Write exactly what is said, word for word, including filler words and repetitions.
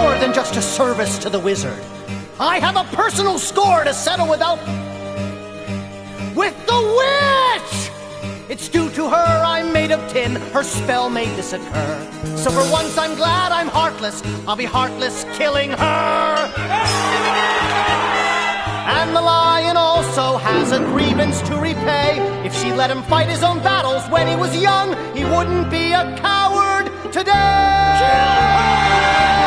more than just a service to the wizard. I have a personal score to settle without... with the witch! It's due to her I'm made of tin, her spell made this occur. So for once I'm glad I'm heartless, I'll be heartless killing her. And the lion also has a grievance to repay. If she let him fight his own battles when he was young, he wouldn't be a coward today.